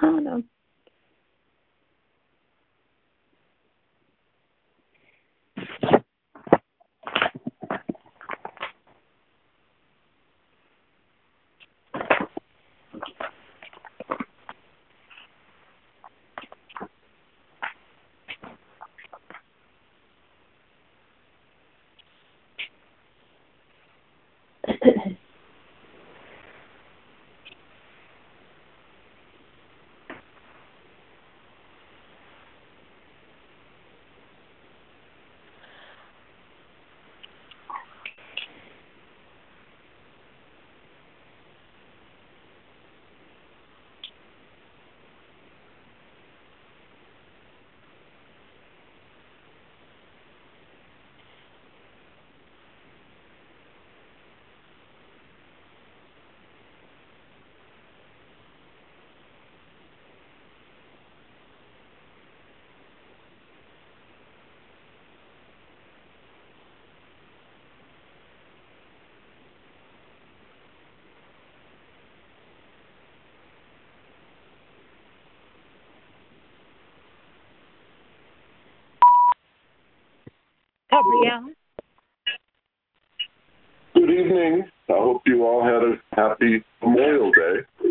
Oh no. Gabrielle. Good evening. I hope you all had a happy Memorial Day.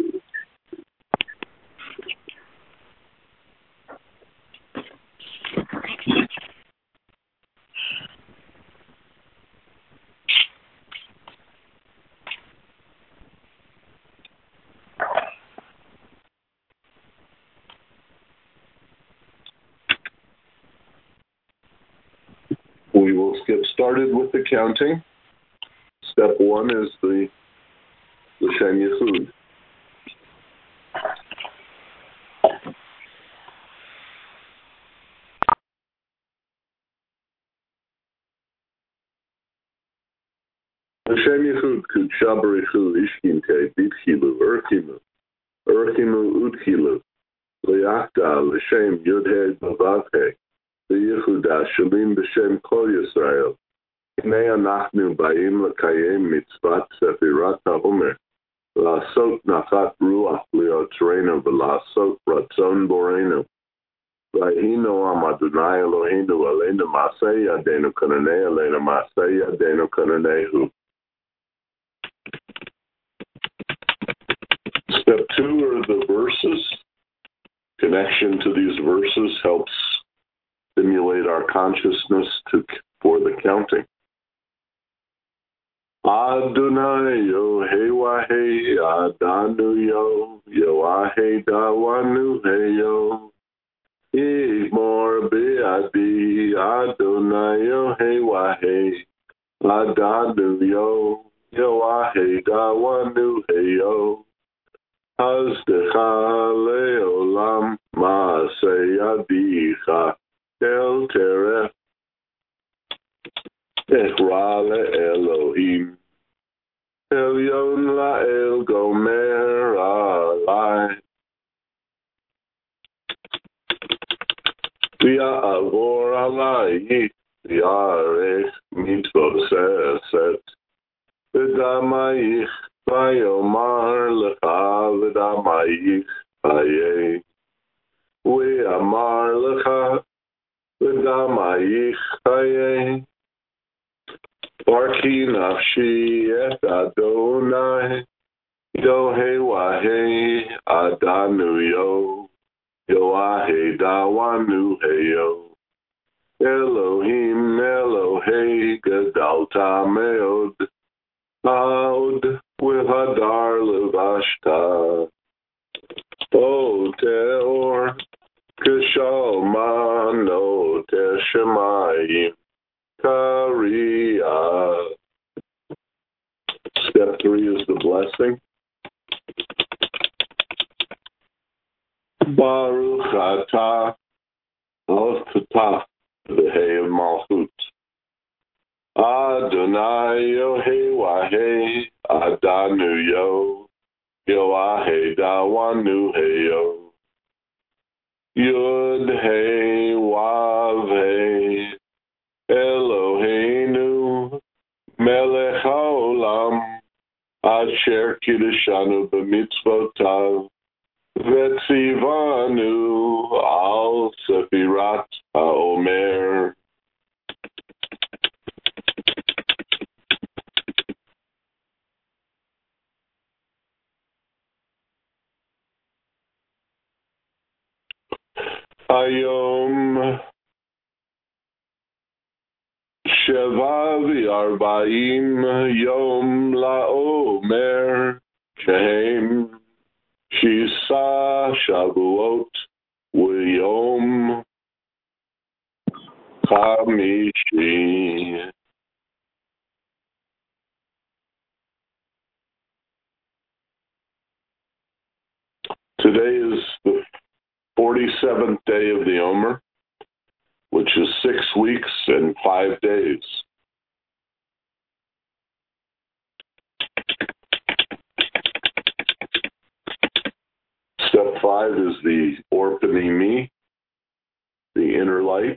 We will get started with the counting. Step one is the L'Shem Yichud. L'Shem Yichud Kudsha Barichu Ishkinte Bitchilu Urchimu Udchilu Liachta L'Shem Yudhe Bavavhe Yichuda Shalim B'Shem Kol Yisrael Hinei Anachnu Ba'im L'Kayem Mitzvat Sefirat HaOmer La'asot Nachat Ruach Li'otzreinu V'la'asot Ratzon Borenu V'hino Am Adonai Eloheinu Aleinu Ma'aseh Yadeinu Kananei Aleinu Ma'aseh Yadeinu Kananehu. Step two are the verses. Connection to these verses helps stimulate our consciousness for the counting. Adonai yo hey wa hey adanu yo yo ahe dawanu hey yo igmor be'adi Adonai yo hey wa hey adanu yo yo ahe dawanu hey yo Hazdecha leolam ma'aseh yadicha el teref Echra le'Elohim Elyon la'el gomer alai V'ya'avor alai V'yarech mitvoseset V'damayich Vayomar lecha v'damayich hayeh V'yamar lecha v'damayich hayeh Barki nafshi et Adonai Yohei wahei adanu yo Yoahei dawanu heyo Elohim Elohei gadalta meod Aud V'hadar levashta O teor Kishalmano teshemayim Kariya. Step three is the blessing. Baruch atah Aleph Patah the Hay of Malchut Adonai Yohei Wahei Adanu Yo Yoahei Dawanu Heyo Yud Hey Wav Hey Eloheinu Melech HaOlam Asher Kiddushanu B'mitzvotav Vetzivanu al Sefirat HaOmer. Hayom Sheva v'Arba'im Yom LaOmer Shehem Shisa Shavuot V'Yom Chamishi. Today is the 47th day of the Omer, which is 6 weeks and 5 days. Step 5 is the Orpanimi, the inner light.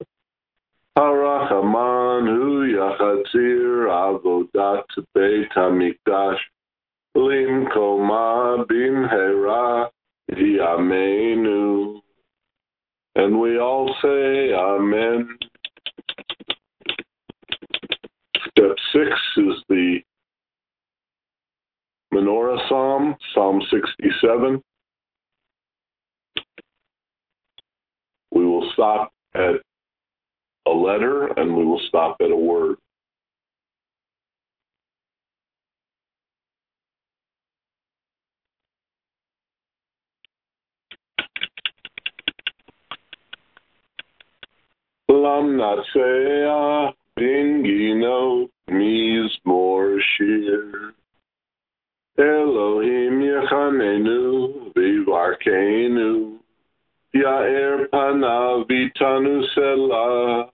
Harachaman hu yachatzir avodat beit hamikdash limkoma bimhera yamenu. And we all say Amen. Step 6 is the Menorah Psalm, Psalm 67. We will stop at a letter and we will stop at a word. Lam Natsea Bingino Mizmor Shir Elohim Yechanenu Vivarkenu Ya'er Panav Vitanu Selah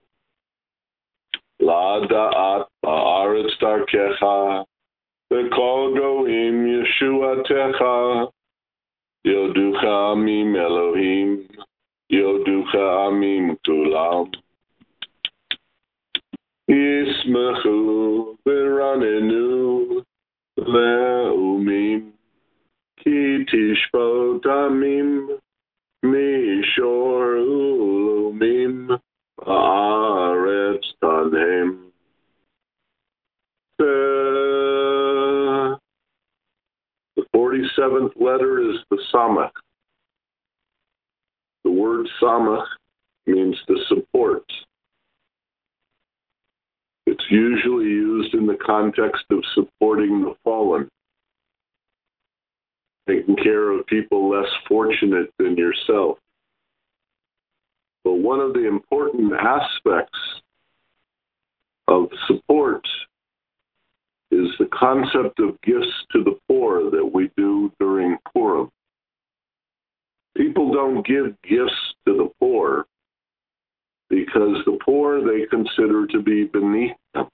La Da'at Ba'aretz Darkecha V'kol Goim Yeshuatecha Yoducha Amim Elohim Yoducha Amim Kulam Yismechu V'ranenu Le'umim Ki Tishbot Amim Mishor Ulumim Haaretz Tanem. The 47th letter is the Samach. The word Samach means to support. It's usually used in the context of supporting the fallen, taking care of people less fortunate than yourself. But one of the important aspects of support is the concept of gifts to the poor that we do during Purim. People don't give gifts to the poor because the poor they consider to be beneath them.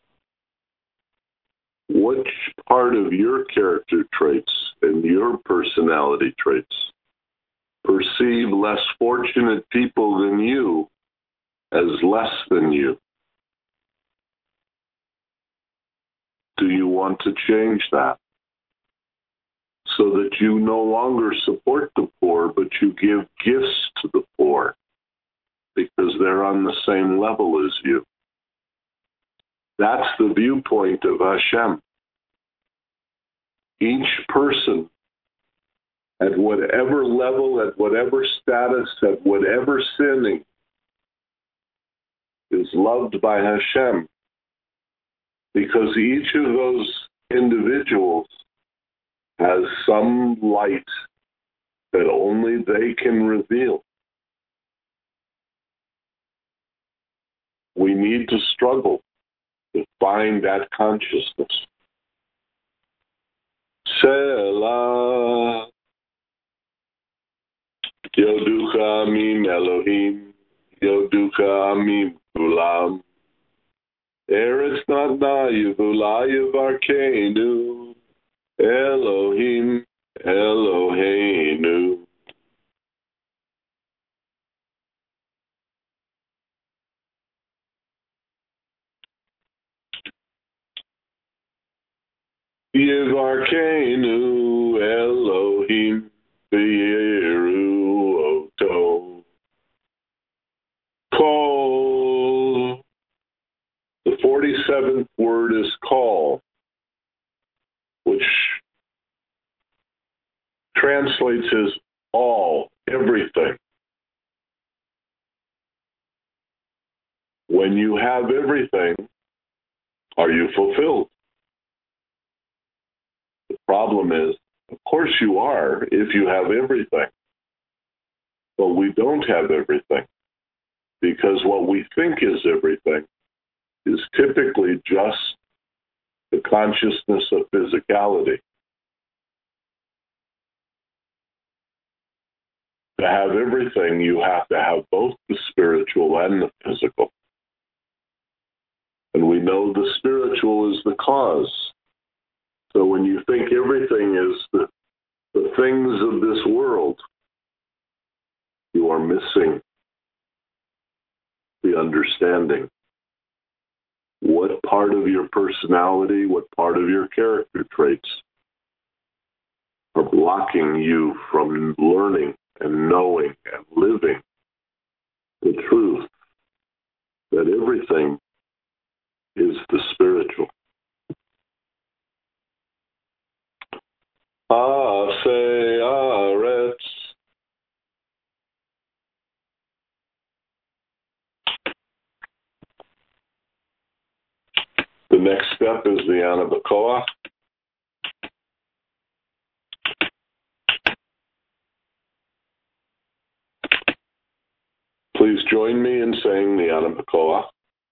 Which part of your character traits and your personality traits perceive less fortunate people than you as less than you? Do you want to change that so that you no longer support the poor, but you give gifts to the poor because they're on the same level as you? That's the viewpoint of Hashem. Each person, at whatever level, at whatever status, at whatever sinning, is loved by Hashem because each of those individuals has some light that only they can reveal. We need to struggle to find that consciousness. Selah Yoducha Amim Elohim Yoducha Amim Kulam Eretz Natna Yevula Yevarkeinu Elohim Eloheinu. Yevarkeinu Elohim V'yir'anu translates as all, everything. When you have everything, are you fulfilled? The problem is, of course you are if you have everything. But we don't have everything. Because what we think is everything is typically just the consciousness of physicality. To have everything, you have to have both the spiritual and the physical. And we know the spiritual is the cause. So when you think everything is the things of this world, you are missing the understanding. What part of your personality, what part of your character traits are blocking you from learning and knowing and living the truth that everything is the spiritual. Aretz. The next step is the Ana B'Koach. Please join me in saying the Ana B'Koach.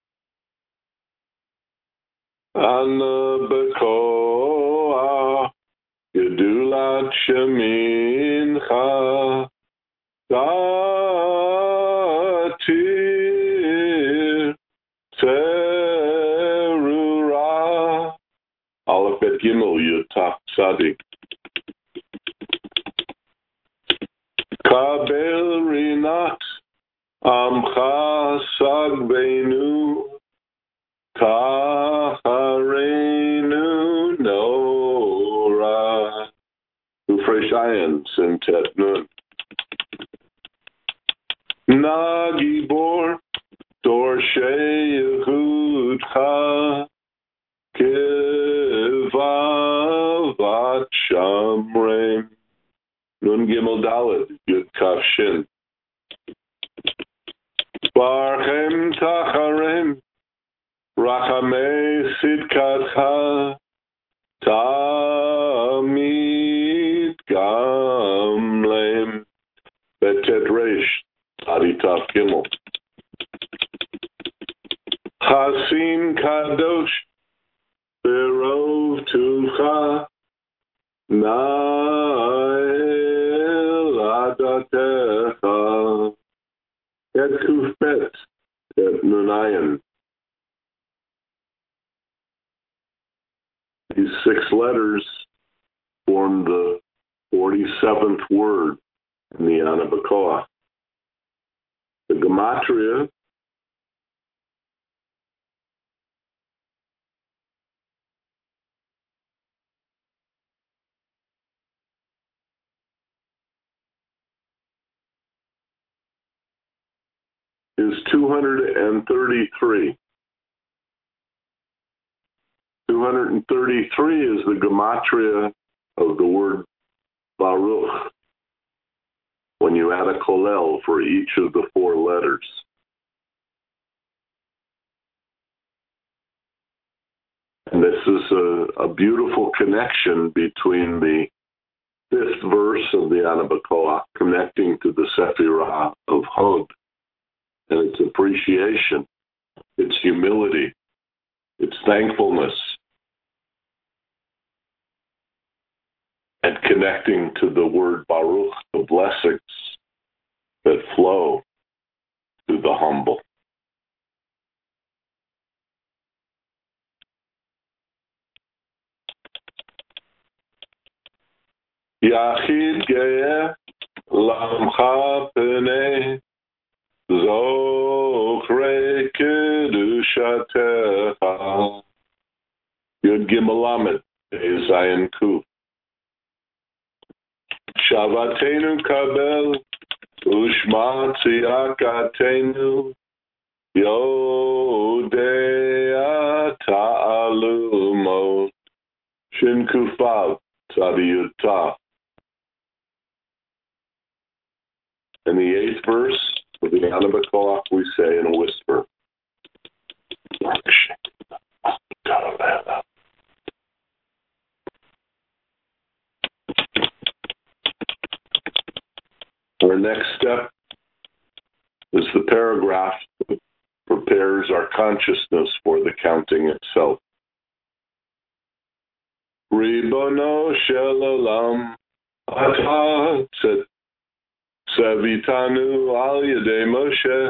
Ana B'Koach, Gedulat Shemincha, Datir, Terura, Aleph Bet Gimel Yud Taf Tzadik. Kabel Rinat, Amcha Sagbeinu, Kaharenu Nora. Ufreshayan Sintet Nun. Nagibor Dorshe Yehudcha Kivavat Shamrem. Nun Gimel Dalet Yud Kaf Shin. Barchem Tacharem Rachamei Sidkatcha Tamid Gamlem Betet Reish Aditaf Gimel. Chasim Kadosh Berov Tucha Nael Adatecha Et Kufbet Et Nunayan. These 6 letters form the 47th word in the Ana B'Koach. The gematria is 233. 233 is the gematria of the word Baruch, when you add a kollel for each of the 4 letters. And this is a beautiful connection between the 5th verse of the Ana B'Koach connecting to the Sephirah of Hod and its appreciation, its humility, its thankfulness, and connecting to the word Baruch, the blessings that flow to the humble. Yachid Ge'eh Lamcha Pnei Zochre Kedushatecha. Yud Gimel Lamed Zayin Kuf. Shavatenu Kabel Ushma Tziyakatenu Yodea Ta'alumot Shin Kufav Tzadiyut Taf. And the eighth verse of the Anabakov we say in a whisper. Our next step is the paragraph that prepares our consciousness for the counting itself. Ribono shel olam, ata tzevitanu al yedei Moshe.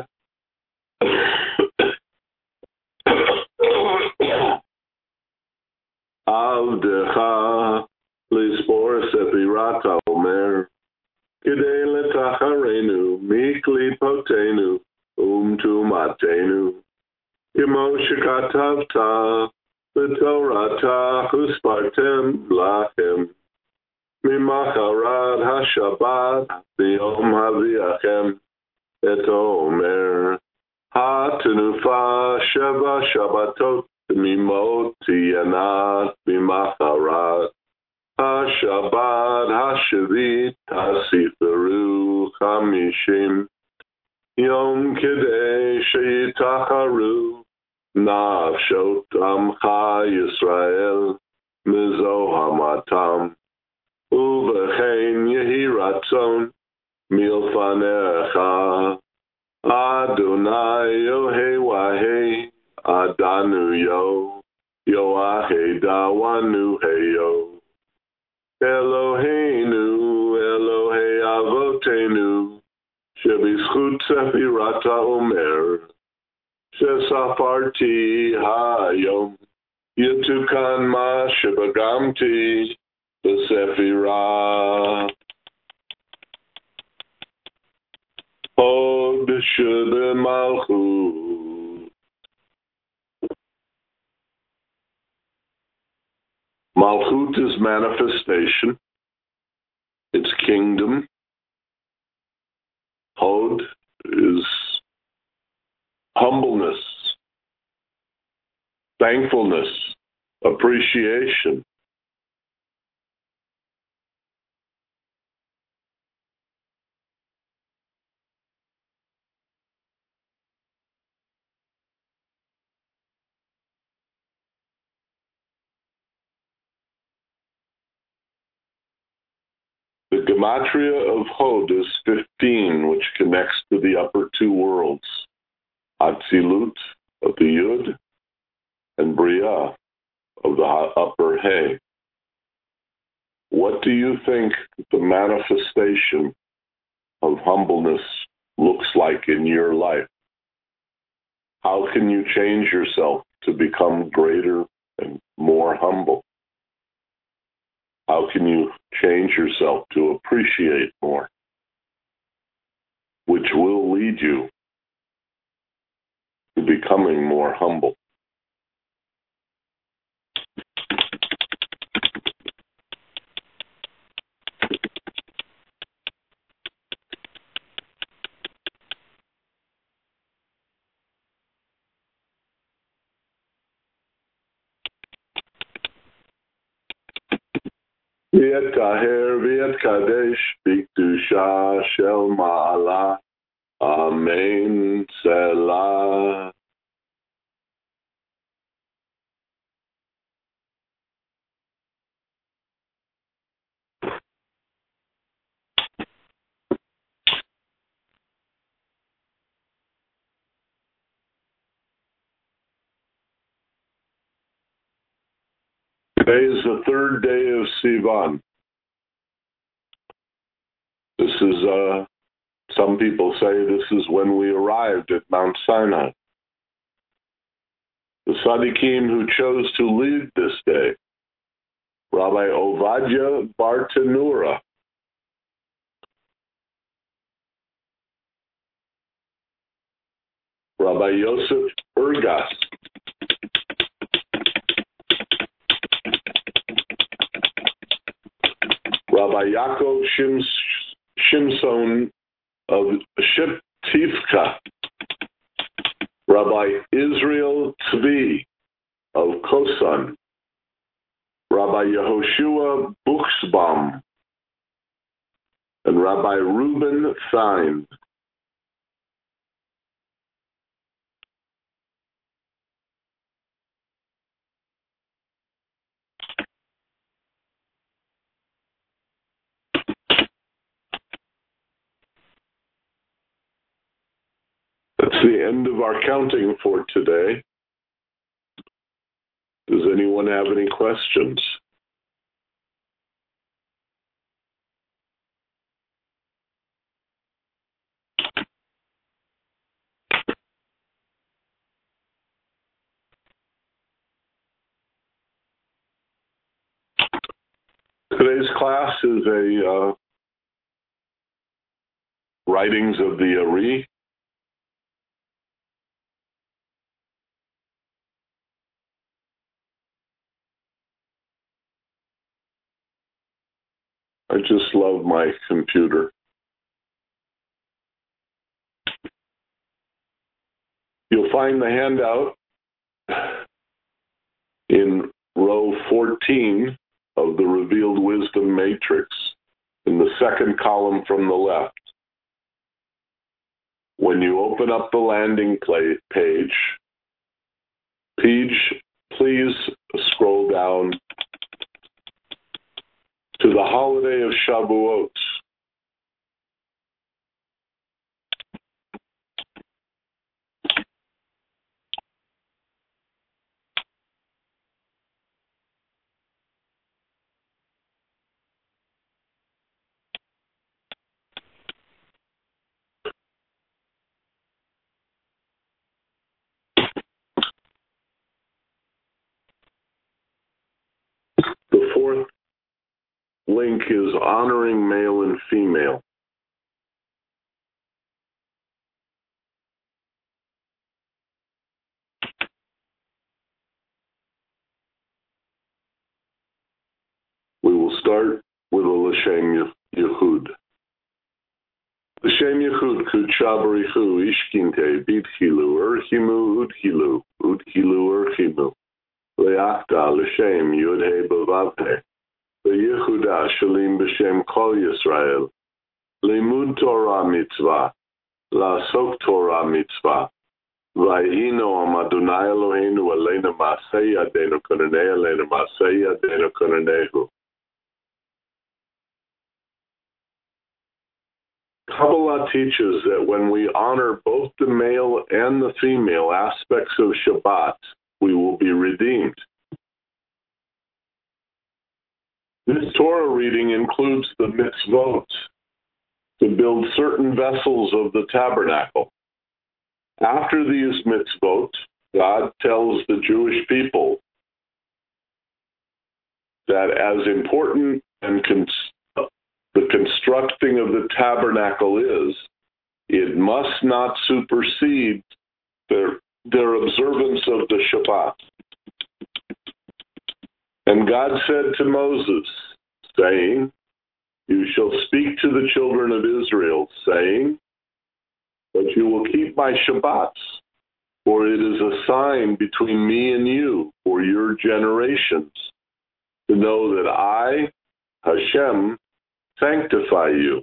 Avdecha lispor sefirata omer, kidei letacharenu miklipotenu umtumatenu, kimo shekatavta v'torata huspartem lachem, mimacharad hashabbat biyom haviachem et omer, ha-tenufa sheva shabbatot mimot tiyanat mimacharad ha-shabbat ha-shavit ha-siferu chamishim yom kedei sheyitacharu nafshot amcha Yisrael mizohamatam uvechein yehi ratzon milfanecha Adonai Yohei Wahei Adanu Yo Yoahei Dawanu Heyo Eloheinu Elohei Avotenu Shebizchut Sefirata Omer Shesafarti Hayom Yetukan Ma Shebagamti Besefirah Hod Shebe Malchut. Malchut is manifestation. It's kingdom. Hod is humbleness, thankfulness, appreciation. The gematria of Hod is 15, which connects to the upper two worlds, Atzilut of the Yud and Bria of the upper He. What do you think the manifestation of humbleness looks like in your life? How can you change yourself to become greater and more humble? How can you change yourself to appreciate more, which will lead you to becoming more humble? V'et taher v'et kadesh b'kedusha shel ma'ala. Amen. Selah. Today is the third day of Sivan. This is, some people say this is when we arrived at Mount Sinai. The Tzaddikim who chose to lead this day, Rabbi Ovadia Bartanura, Rabbi Yosef Urgas, Rabbi Yaakov Shimson of Sheptivka, Rabbi Israel Tzvi of Kosan, Rabbi Yehoshua Buchsbaum, and Rabbi Reuben signed. That's the end of our counting for today. Does anyone have any questions? Today's class is a writings of the Ari. I just love my computer. You'll find the handout in row 14 of the Revealed Wisdom Matrix, in the second column from the left. When you open up the landing page, please scroll down to the holiday of Shavuot. The fourth link is honoring male and female. We will start with a L'Shem Yehud. L'Shem Yehud Kudsha Barichu Ishkinte Bitchilu Urchimu Udchilu Urchimu Leachta L'Shem Yudhe Bavavhe Yehuda Shalim B'Shem Kol Yisrael Limud Torah Mitzvah La'asok Torah Mitzvah Vayino Am Adonai Eloheinu Aleinu Ma'aseh Yadeinu Konanei Aleinu Ma'aseh Yadeinu Konanehu. Kabbalah teaches that when we honor both the male and the female aspects of Shabbat, we will be redeemed. This Torah reading includes the mitzvot to build certain vessels of the tabernacle. After these mitzvot, God tells the Jewish people that as important and the constructing of the tabernacle is, it must not supersede their observance of the Shabbat. And God said to Moses, saying, "You shall speak to the children of Israel, saying, but you will keep my Shabbats, for it is a sign between me and you for your generations, to know that I, Hashem, sanctify you."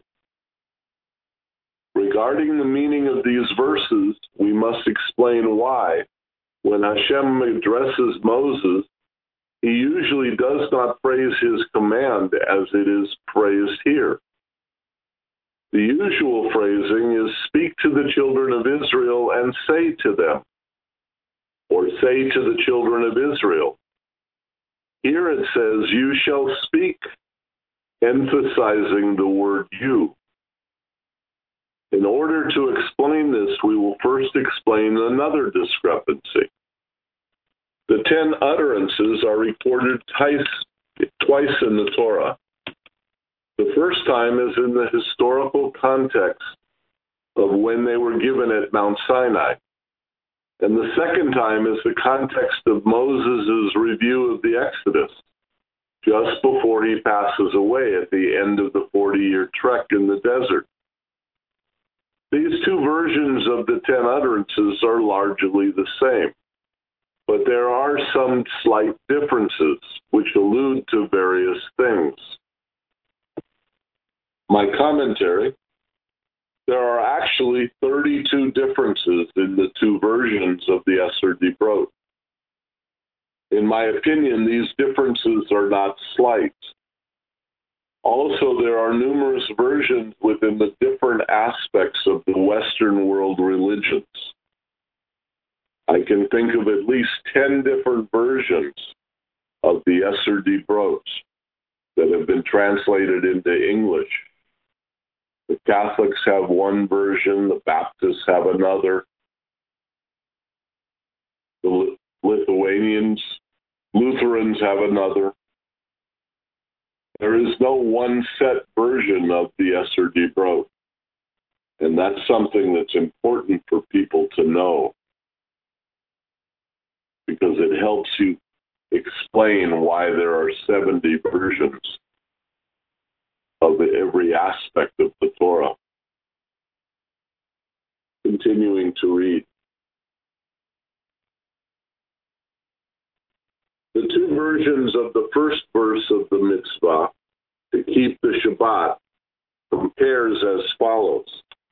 Regarding the meaning of these verses, we must explain why, when Hashem addresses Moses, he usually does not phrase his command as it is phrased here. The usual phrasing is "speak to the children of Israel and say to them," or "say to the children of Israel." Here it says, "You shall speak," emphasizing the word "you." In order to explain this, we will first explain another discrepancy. The 10 utterances are recorded twice in the Torah. The first time is in the historical context of when they were given at Mount Sinai. And the second time is the context of Moses' review of the Exodus, just before he passes away at the end of the 40-year trek in the desert. These two versions of the 10 utterances are largely the same, but there are some slight differences which allude to various things. My commentary: there are actually 32 differences in the two versions of the Esser Dibrot. In my opinion, these differences are not slight. Also, there are numerous versions within the different aspects of the Western world religions. I can think of at least 10 different versions of the Esser Dibrot that have been translated into English. The Catholics have one version, the Baptists have another, the Lutherans have another. There is no one set version of the Esser Dibrot, and that's something that's important for people to know, because it helps you explain why there are 70 versions of every aspect of the Torah. Continuing to read. The two versions of the first verse of the mitzvah to keep the Shabbat compares as follows.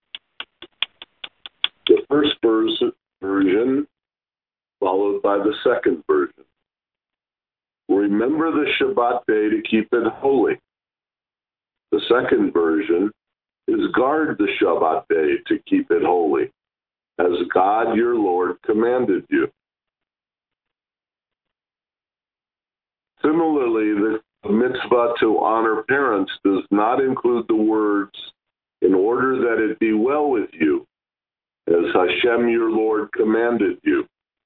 The first version followed by the second version. Remember the Shabbat day to keep it holy. The second version is guard the Shabbat day to keep it holy, as God your Lord commanded you. Similarly, the mitzvah to honor parents does not include the words, in order that it be well with you, as Hashem your Lord commanded you.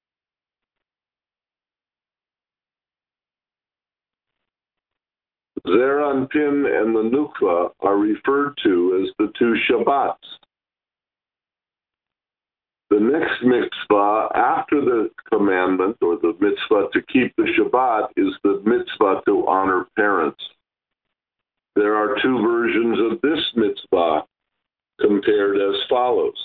Zer Anpin and the Nukva are referred to as the two Shabbats. The next mitzvah after the commandment, or the mitzvah to keep the Shabbat, is the mitzvah to honor parents. There are two versions of this mitzvah compared as follows.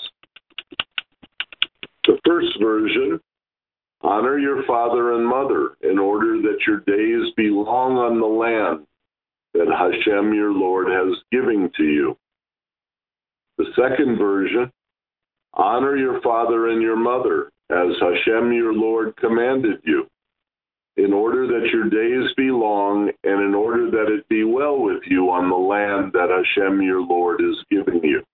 The first version: honor your father and mother in order that your days be long on the land that Hashem your Lord has given to you. The second version: honor your father and your mother, as Hashem your Lord commanded you, in order that your days be long and in order that it be well with you on the land that Hashem your Lord is giving you.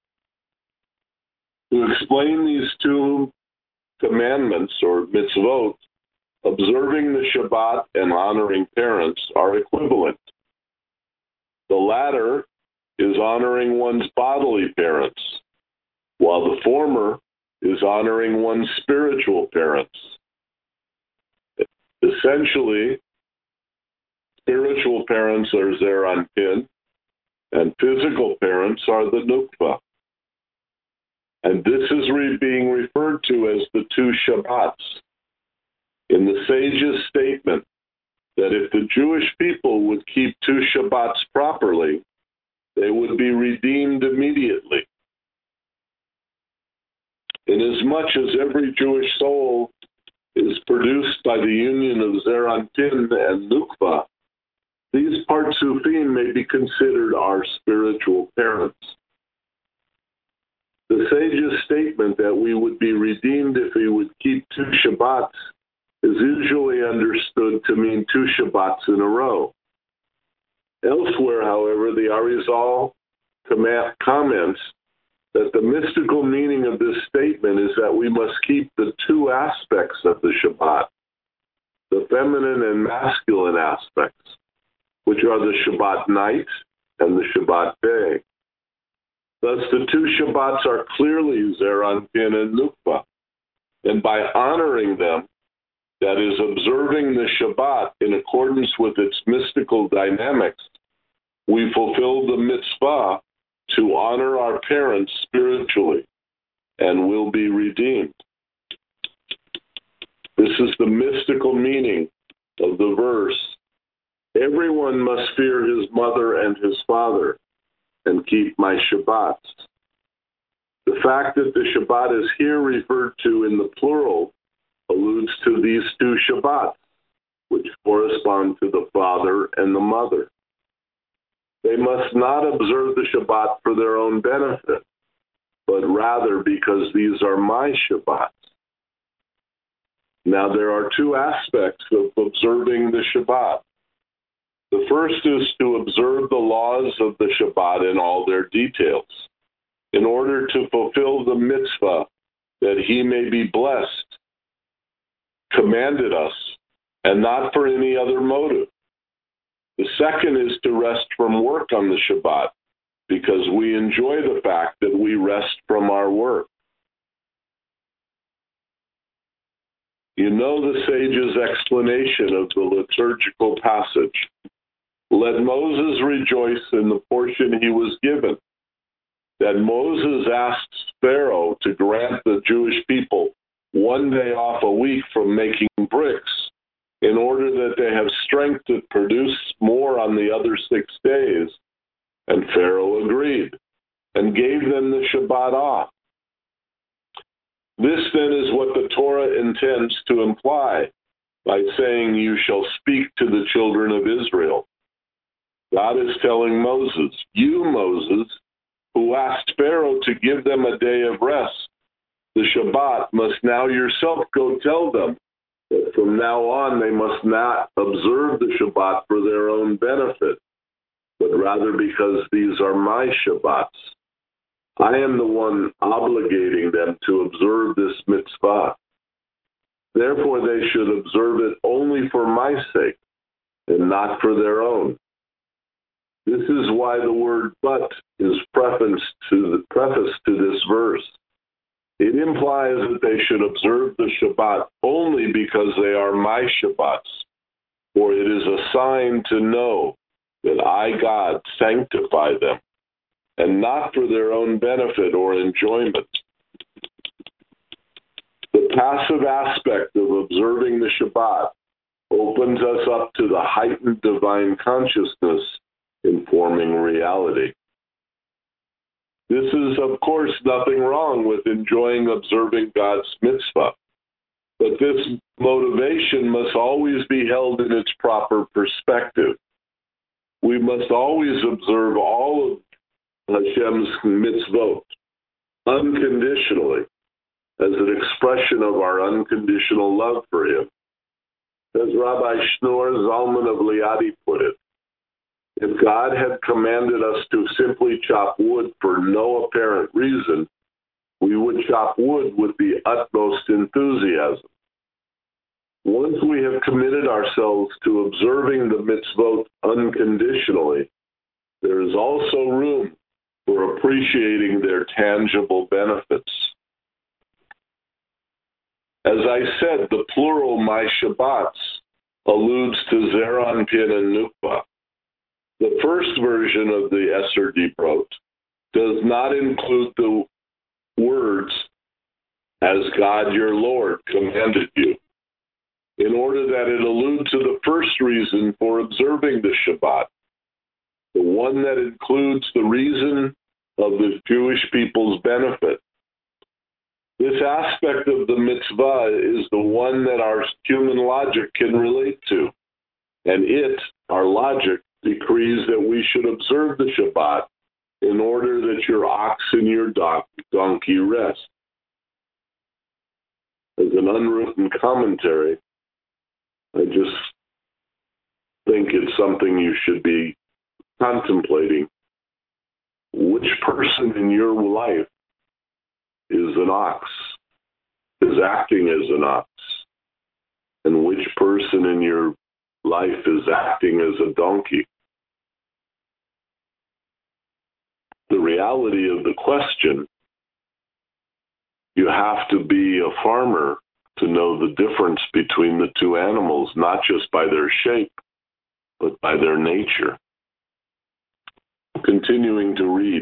To explain these two commandments, or mitzvot, observing the Shabbat and honoring parents are equivalent. The latter is honoring one's bodily parents, while the former is honoring one's spiritual parents. Essentially, spiritual parents are Zer Anpin, and physical parents are the Nukva. And this is being referred to as the two Shabbats. In the sage's statement that if the Jewish people would keep two Shabbats properly, they would be redeemed immediately. Inasmuch as every Jewish soul is produced by the union of Zer Anpin and Nukva, these Partsufim may be considered our spiritual parents. The sage's statement that we would be redeemed if we would keep two Shabbats is usually understood to mean two Shabbats in a row. Elsewhere, however, the Arizal comments that the mystical meaning of this statement is that we must keep the two aspects of the Shabbat, the feminine and masculine aspects, which are the Shabbat night and the Shabbat day. Thus, the two Shabbats are clearly Zer Anpin and Nukva, and by honoring them, that is, observing the Shabbat in accordance with its mystical dynamics, we fulfill the mitzvah to honor our parents spiritually and will be redeemed. This is the mystical meaning of the verse. Everyone must fear his mother and his father and keep my Shabbats. The fact that the Shabbat is here referred to in the plural alludes to these two Shabbats, which correspond to the father and the mother. They must not observe the Shabbat for their own benefit, but rather because these are my Shabbats. Now, there are two aspects of observing the Shabbat. The first is to observe the laws of the Shabbat in all their details, in order to fulfill the mitzvah that he may be blessed, commanded us, and not for any other motive. The second is to rest from work on the Shabbat, because we enjoy the fact that we rest from our work. You know the sage's explanation of the liturgical passage. Let Moses rejoice in the portion he was given, that Moses asked Pharaoh to grant the Jewish people one day off a week from making bricks in order that they have strength to produce more on the other 6 days. And Pharaoh agreed and gave them the Shabbat off. This then is what the Torah intends to imply by saying, you shall speak to the children of Israel. God is telling Moses, you, Moses, who asked Pharaoh to give them a day of rest, the Shabbat, must now yourself go tell them that from now on they must not observe the Shabbat for their own benefit, but rather because these are my Shabbats. I am the one obligating them to observe this mitzvah. Therefore, they should observe it only for my sake and not for their own. This is why the word but is prefaced to this verse. It implies that they should observe the Shabbat only because they are my Shabbats, for it is a sign to know that I, God, sanctify them, and not for their own benefit or enjoyment. The passive aspect of observing the Shabbat opens us up to the heightened divine consciousness informing reality. This is, of course, nothing wrong with enjoying observing God's mitzvah, but this motivation must always be held in its proper perspective. We must always observe all of Hashem's mitzvot unconditionally, as an expression of our unconditional love for Him. As Rabbi Shneur Zalman of Liadi put it, if God had commanded us to simply chop wood for no apparent reason, we would chop wood with the utmost enthusiasm. Once we have committed ourselves to observing the mitzvot unconditionally, there is also room for appreciating their tangible benefits. As I said, the plural my Shabbats alludes to Zeran Pin and Nukba. The first version of the Esser Dibrot does not include the words, as God your Lord commanded you, in order that it allude to the first reason for observing the Shabbat, the one that includes the reason of the Jewish people's benefit. This aspect of the mitzvah is the one that our human logic can relate to, and it, our logic, decrees that we should observe the Shabbat in order that your ox and your donkey rest. As an unwritten commentary, I just think it's something you should be contemplating. Which person in your life is an ox, is acting as an ox, and which person in your life is acting as a donkey? The reality of the question, you have to be a farmer to know the difference between the two animals, not just by their shape, but by their nature. Continuing to read.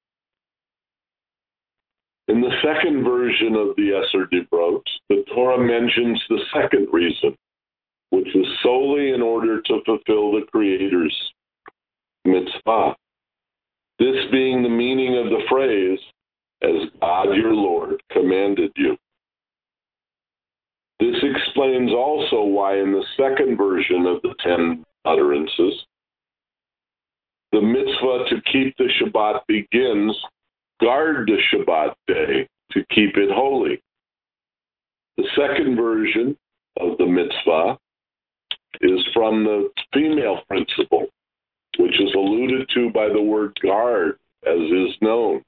In the second version of the Esser Dibrot, the Torah mentions the second reason, which is solely in order to fulfill the Creator's mitzvah. This being the meaning of the phrase, as God your Lord commanded you. This explains also why in the second version of the 10 utterances, The mitzvah to keep the Shabbat begins, guard the Shabbat day to keep it holy. The second version of the mitzvah is from the female principle, which is alluded to by the word guard, as is known.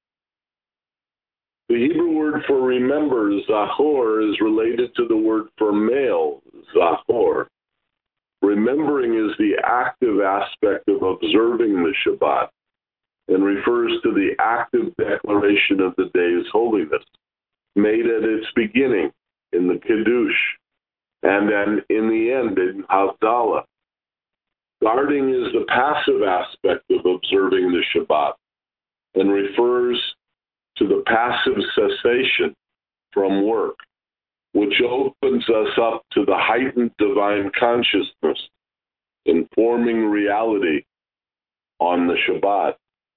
The Hebrew word for remember, zachor, is related to the word for male, zachor. Remembering is the active aspect of observing the Shabbat and refers to the active declaration of the day's holiness, made at its beginning in the Kiddush, and then in the end in Havdalah. Guarding is the passive aspect of observing the Shabbat and refers to the passive cessation from work, which opens us up to the heightened divine consciousness, informing reality on the Shabbat.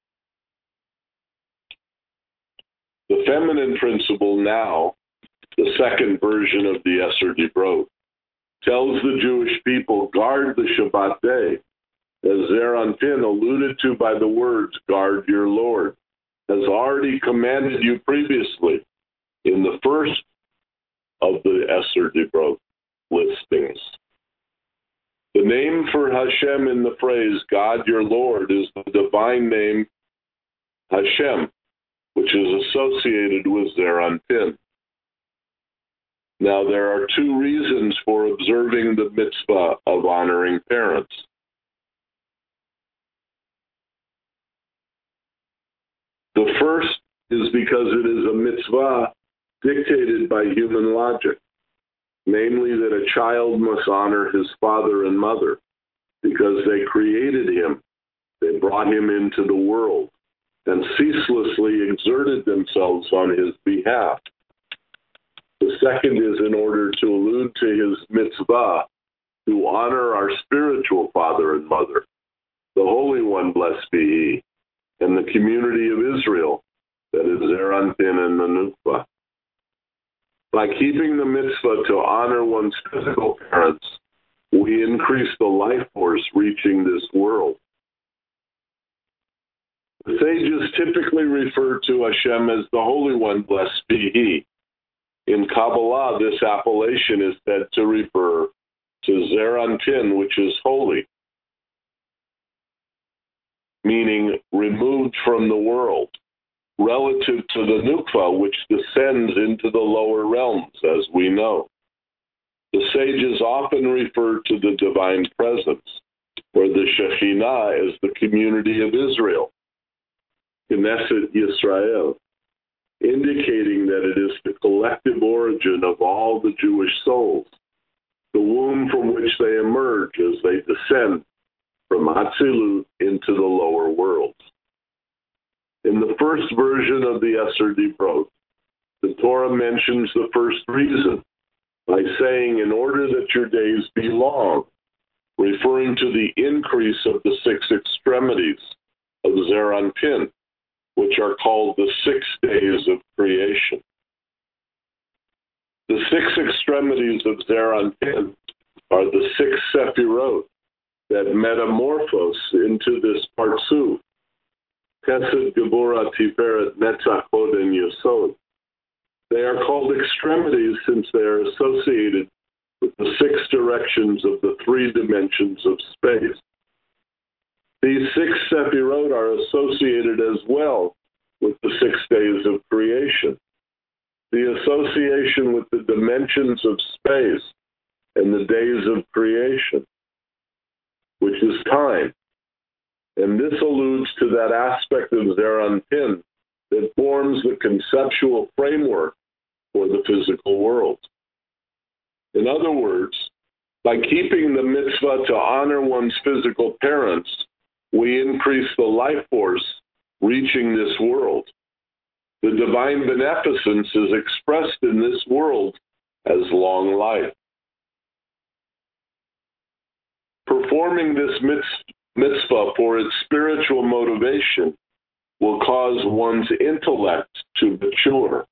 The feminine principle now, the second version of the Esser Dibrot, tells the Jewish people, guard the Shabbat day, as Zeir Anpin, alluded to by the words, guard your Lord, has already commanded you previously in the first of the Esser Dibrot listings. The name for Hashem in the phrase, God your Lord, is the divine name Hashem, which is associated with Zeir Anpin. Now, there are two reasons for observing the mitzvah of honoring parents. The first is because it is a mitzvah dictated by human logic, namely that a child must honor his father and mother because they created him, they brought him into the world, and ceaselessly exerted themselves on his behalf. The second is in order to allude to his mitzvah to honor our spiritual father and mother, the Holy One, blessed be He, and the community of Israel, that is Zeir Anpin and the Nukva. By keeping the mitzvah to honor one's physical parents, we increase the life force reaching this world. The sages typically refer to Hashem as the Holy One, blessed be He. In Kabbalah, this appellation is said to refer to Zeir Anpin, which is holy, meaning removed from the world, relative to the Nukva, which descends into the lower realms, as we know. The sages often refer to the divine presence, or the Shekhinah, as the community of Israel, Knesset Yisrael, indicating that it is the collective origin of all the Jewish souls, the womb from which they emerge as they descend from Atzilut into the lower worlds. In the first version of the Esser Dibrot, the Torah mentions the first reason by saying, in order that your days be long, referring to the increase of the 6 extremities of Zeir Anpin, which are called the 6 days of creation. The 6 extremities of Zeir Anpin are the 6 Sephirot that metamorphose into this Parsuf, Chesed, Geburah, Tiferet, Netzach, Hod, and Yesod. They are called extremities since they are associated with the 6 directions of the 3 dimensions of space. These 6 Sephirot are associated as well with the 6 days of creation. The association with the dimensions of space and the days of creation, which is time. And this alludes to that aspect of Zeir Anpin that forms the conceptual framework for the physical world. In other words, by keeping the mitzvah to honor one's physical parents, we increase the life force reaching this world. The divine beneficence is expressed in this world as long life. Performing this mitzvah for its spiritual motivation will cause one's intellect to mature.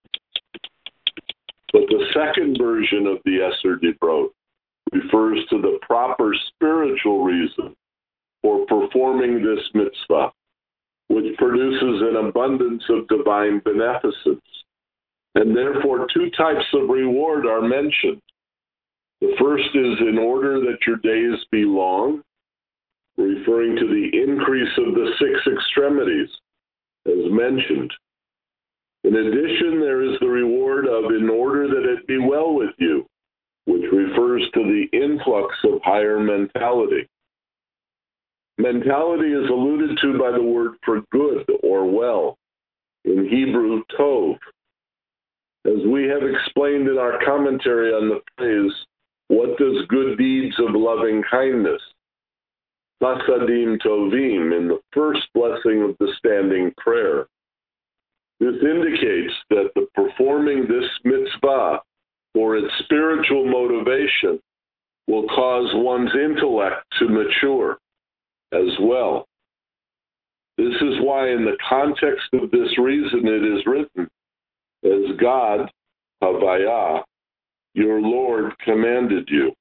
But the second version of the Esser Dibrot refers to the proper spiritual reason for performing this mitzvah, which produces an abundance of divine beneficence. And therefore, two types of reward are mentioned. The first is in order that your days be long, referring to the increase of the six extremities, as mentioned. In addition, there is the reward of in order that it be well with you, which refers to the influx of higher mentality. Mentality is alluded to by the word for good or well, in Hebrew, tov. As we have explained in our commentary on the phrase, what does good deeds of loving kindness, chasadim tovim, in the first blessing of the standing prayer? This indicates that the performing this mitzvah for its spiritual motivation will cause one's intellect to mature as well. This is why in the context of this reason it is written, as God, Havayah, your Lord commanded you.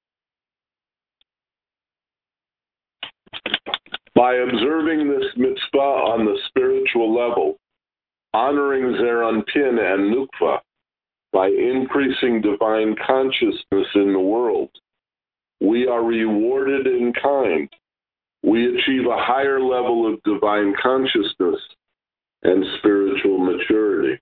By observing this mitzvah on the spiritual level, honoring Zeir Anpin and Nukva, by increasing divine consciousness in the world, we are rewarded in kind. We achieve a higher level of divine consciousness and spiritual maturity.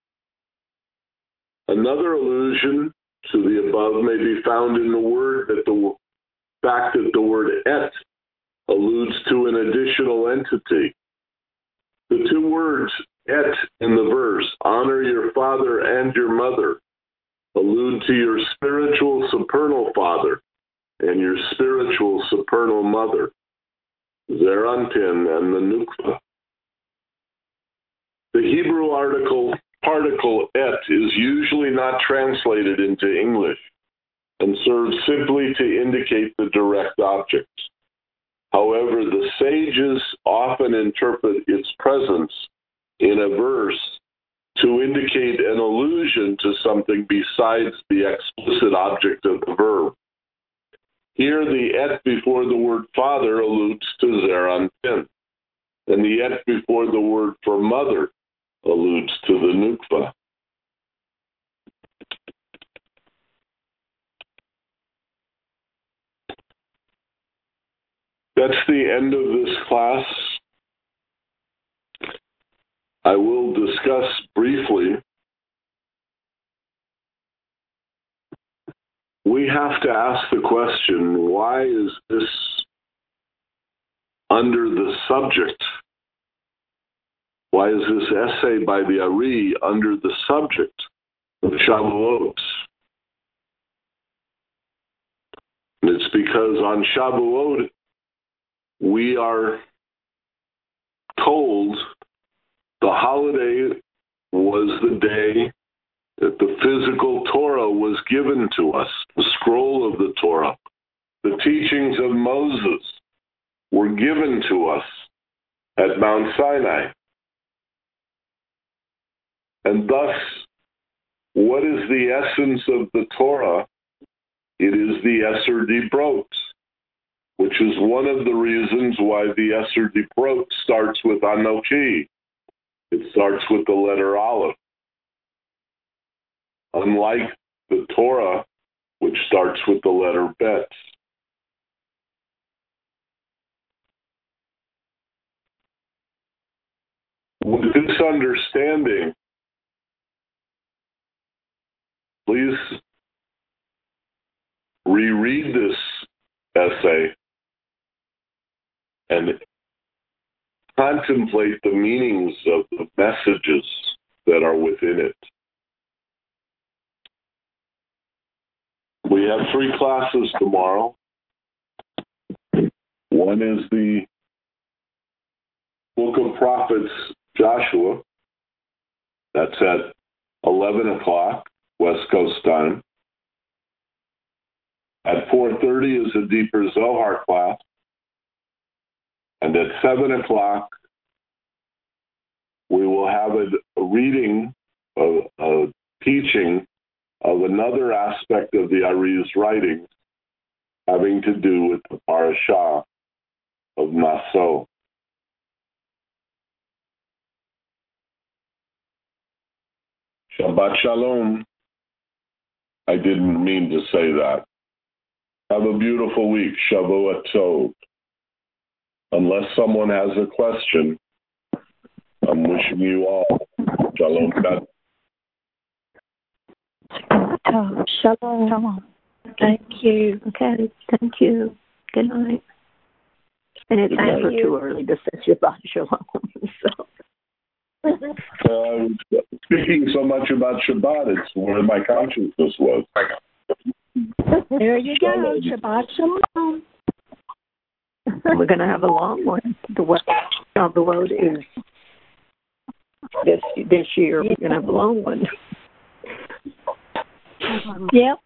Another allusion to the above may be found in the fact that the word et alludes to an additional entity. The two words et in the verse, honor your father and your mother, allude to your spiritual supernal father and your spiritual supernal mother, Zeir Anpin and the Nukva. The Hebrew particle et is usually not translated into English and serves simply to indicate the direct object. However, the sages often interpret its presence in a verse to indicate an allusion to something besides the explicit object of the verb. Here, the et before the word father alludes to Zeir Anpin, and the et before the word for mother alludes to the Nukva. That's the end of this class. I will discuss briefly. We have to ask the question, why is this under the subject? Why is this essay by the Ari under the subject of Shavuot? And it's because on Shavuot, we are told the holiday was the day that the physical Torah was given to us, the scroll of the Torah. The teachings of Moses were given to us at Mount Sinai. And thus, what is the essence of the Torah? It is the Eser Dibrot, which is one of the reasons why the Eser Dibrot starts with Anochi. It starts with the letter Aleph. Unlike the Torah, which starts with the letter Bet. With this understanding, please reread this essay and contemplate the meanings of the messages that are within it. We have 3 classes tomorrow. One is the Book of Prophets, Joshua. That's at 11 o'clock, West Coast time. At 4:30 is a deeper Zohar class. And at 7 o'clock, we will have a reading, a teaching of another aspect of the Ari's writings having to do with the parashah of my soul. Shabbat Shalom. I didn't mean to say that. Have a beautiful week. Shavua Tov. Unless someone has a question, I'm wishing you all Shalom. Shalom. Shalom. Thank you. Okay. Thank you. Good night. And it's never too early to say Shabbat Shalom. Speaking so much about Shabbat, it's where my consciousness was. There you go. Shabbat Shalom. We're going to have a long one. The road is this year. We're going to have a long one. Yep.